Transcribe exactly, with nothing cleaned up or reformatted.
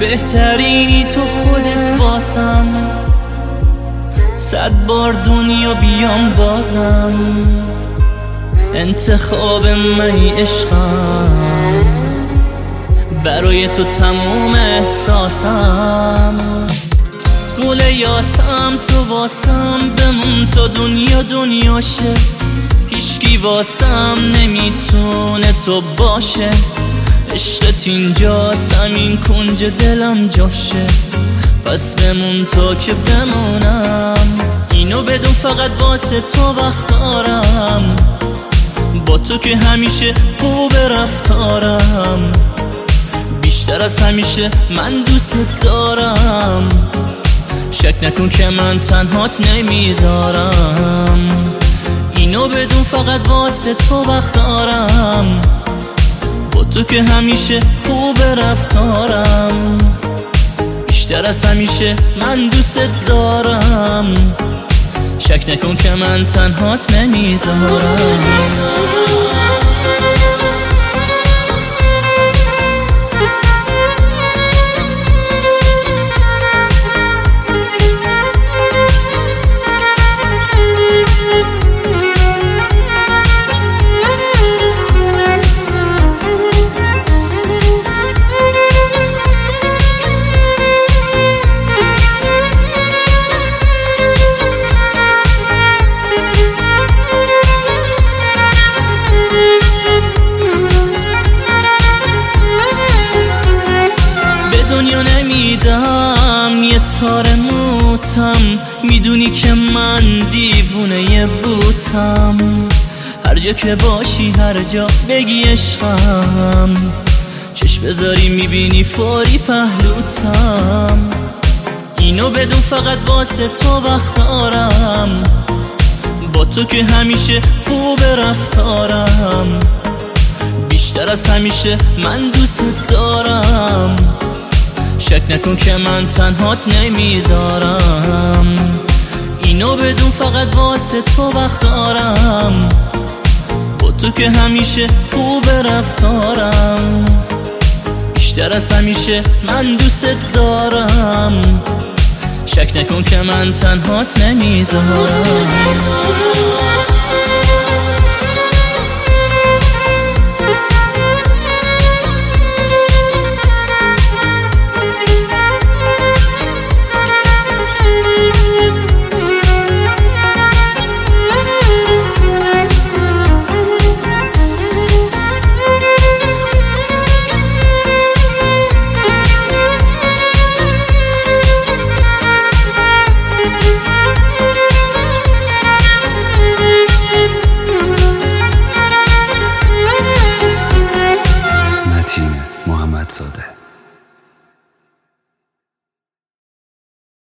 بهترینی تو خودت واسم، صد بار دنیا بیام بازم، انتخاب منی عشقم، برای تو تموم احساسم. گل یاسم تو واسم، بمون تا دنیا دنیاشه، هیچکی واسم نمیتونه تو باشه. عشقت اینجاست، همین کنج دلم جاشه، پس بمون تا که بمونم. اینو بدون فقط واسه تو وقت دارم، با تو که همیشه خوب رفتارم، بیشتر از همیشه من دوست دارم. شک نکن که من تنهات نمیذارم، اینو بدون فقط واسه تو وقت دارم، با تو که همیشه خوب رفتارم، بیشتر از همیشه من دوست دارم. شک نکن که من تنهات نمیذارم. دنیا نمیدم یه تار موتم، میدونی که من دیوونه بوتم، هر جا که باشی هر جا بگی عشقم، چشم بذاری میبینی فوری پهلوتم. اینو بدون فقط واسه تو وقت دارم، با تو که همیشه خوب رفتارم، بیشتر از همیشه من دوست دارم. شک نکن که من تنهات نمیذارم، اینو بدون فقط واسه تو وقت دارم، با تو که همیشه خوب رفتارم، بیشتر از همیشه من دوست دارم. شک نکن که من تنهات نمیذارم.